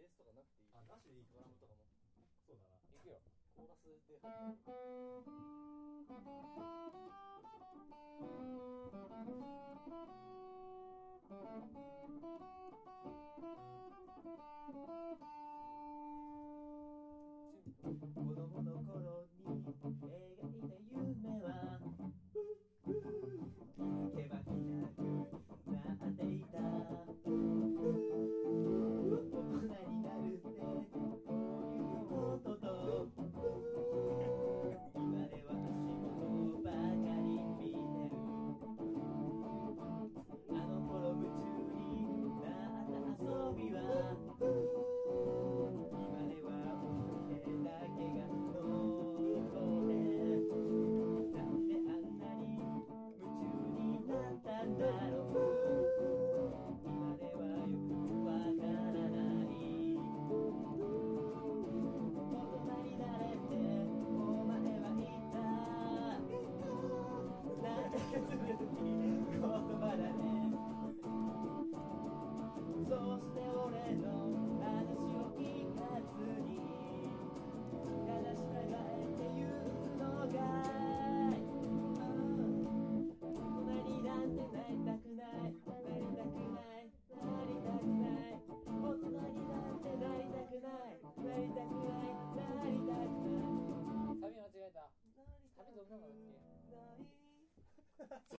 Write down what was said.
ベースとかなくていい。 あ、なしでいいか。 ドラムとかも。 そうだな。 いくよ。 コーラスで入ってる。子供の頃に描いた夢